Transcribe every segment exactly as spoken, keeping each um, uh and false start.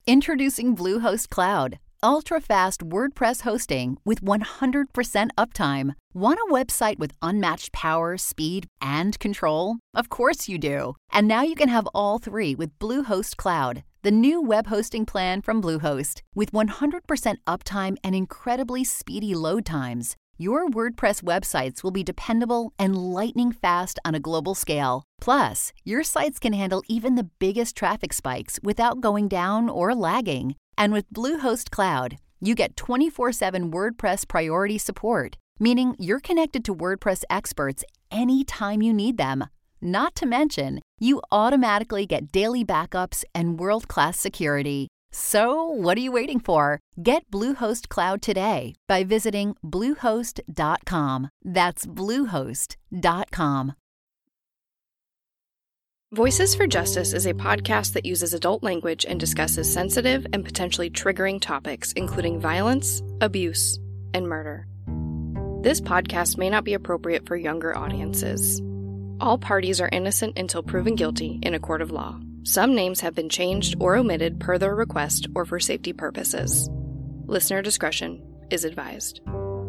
Introducing Bluehost Cloud, ultra-fast WordPress hosting with one hundred percent uptime. Want a website with unmatched power, speed, and control? Of course you do. And now you can have all three with Bluehost Cloud, the new web hosting plan from Bluehost. With one hundred percent uptime and incredibly speedy load times, your WordPress websites will be dependable and lightning fast on a global scale. Plus, your sites can handle even the biggest traffic spikes without going down or lagging. And with Bluehost Cloud, you get twenty-four seven WordPress priority support, meaning you're connected to WordPress experts anytime you need them. Not to mention, you automatically get daily backups and world-class security. So, what are you waiting for? Get Bluehost Cloud today by visiting bluehost dot com. That's bluehost dot com. Voices for Justice is a podcast that uses adult language and discusses sensitive and potentially triggering topics, including violence, abuse, and murder. This podcast may not be appropriate for younger audiences. All parties are innocent until proven guilty in a court of law. Some names have been changed or omitted per their request or for safety purposes. Listener discretion is advised.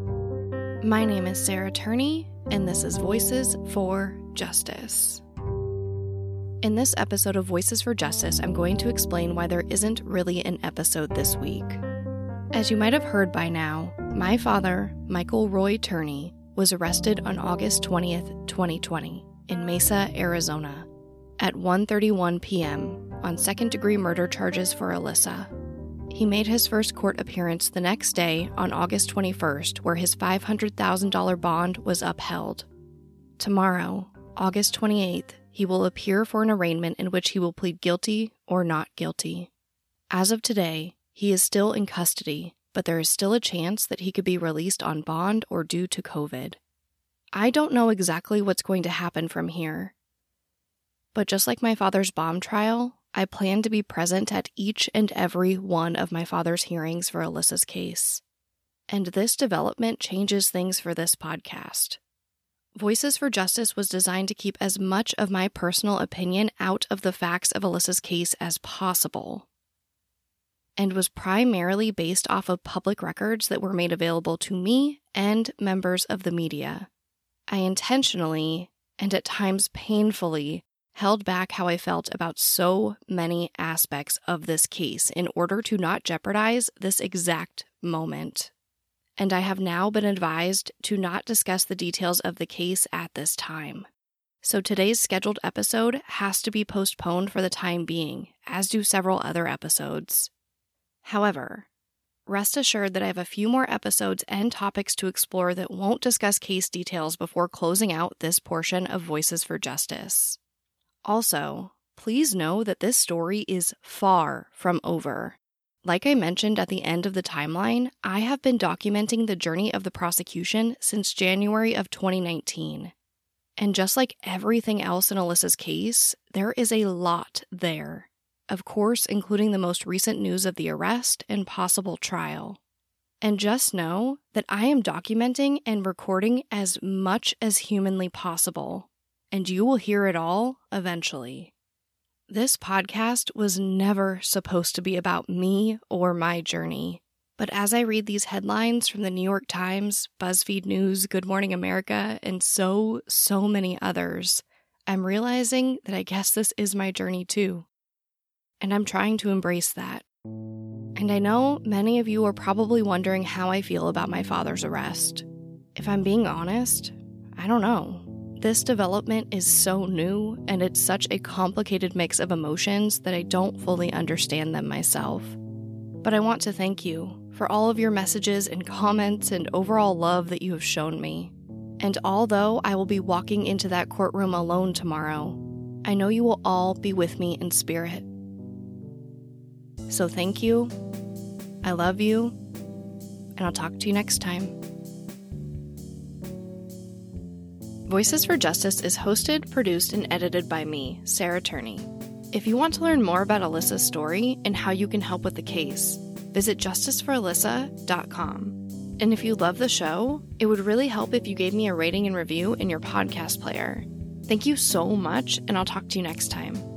My name is Sarah Turney, and this is Voices for Justice. In this episode of Voices for Justice, I'm going to explain why there isn't really an episode this week. As you might have heard by now, my father, Michael Roy Turney, was arrested on August twentieth, twenty twenty, in Mesa, Arizona, at one thirty-one p.m. on second-degree murder charges for Alyssa. He made his first court appearance the next day on August twenty-first, where his five hundred thousand dollars bond was upheld. Tomorrow, August twenty-eighth, he will appear for an arraignment in which he will plead guilty or not guilty. As of today, he is still in custody, but there is still a chance that he could be released on bond or due to COVID. I don't know exactly what's going to happen from here. But just like my father's bomb trial, I plan to be present at each and every one of my father's hearings for Alyssa's case. And this development changes things for this podcast. Voices for Justice was designed to keep as much of my personal opinion out of the facts of Alyssa's case as possible, and was primarily based off of public records that were made available to me and members of the media. I intentionally, and at times painfully, held back how I felt about so many aspects of this case in order to not jeopardize this exact moment. And I have now been advised to not discuss the details of the case at this time. So today's scheduled episode has to be postponed for the time being, as do several other episodes. However, rest assured that I have a few more episodes and topics to explore that won't discuss case details before closing out this portion of Voices for Justice. Also, please know that this story is far from over. Like I mentioned at the end of the timeline, I have been documenting the journey of the prosecution since January of twenty nineteen. And just like everything else in Alyssa's case, there is a lot there. Of course, including the most recent news of the arrest and possible trial. And just know that I am documenting and recording as much as humanly possible. And you will hear it all eventually. This podcast was never supposed to be about me or my journey. But as I read these headlines from the New York Times, BuzzFeed News, Good Morning America, and so, so many others, I'm realizing that I guess this is my journey too. And I'm trying to embrace that. And I know many of you are probably wondering how I feel about my father's arrest. If I'm being honest, I don't know. This development is so new, and it's such a complicated mix of emotions that I don't fully understand them myself. But I want to thank you for all of your messages and comments and overall love that you have shown me. And although I will be walking into that courtroom alone tomorrow, I know you will all be with me in spirit. So thank you, I love you, and I'll talk to you next time. Voices for Justice is hosted, produced, and edited by me, Sarah Turney. If you want to learn more about Alyssa's story and how you can help with the case, visit justice for alyssa dot com. And if you love the show, it would really help if you gave me a rating and review in your podcast player. Thank you so much, and I'll talk to you next time.